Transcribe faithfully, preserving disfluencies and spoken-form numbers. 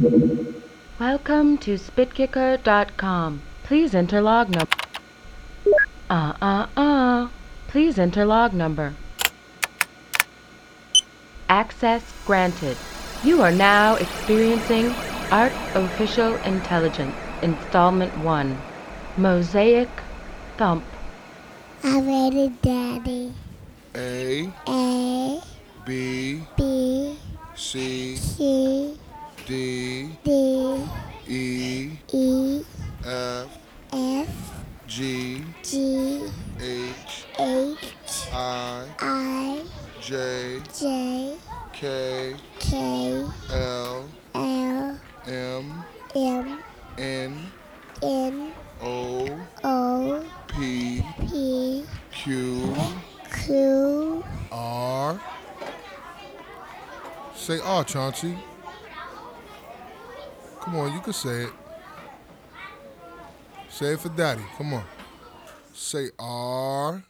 Welcome to spitkicker dot com. Please enter log number. Uh uh uh. Please enter log number. Access granted. You are now experiencing Artificial Intelligence Installment one. Mosaic Thump. I read it, Daddy. A, A, B, B, C, C, D, D, E, E, F, F, G, G, H, H, I, I, J, J, K, K, L, L, M, M, N, N, O, O, P, P, Q, Q, R. Say R, Chauncey. Come on, you can say it. Say it for Daddy. Come on. Say R.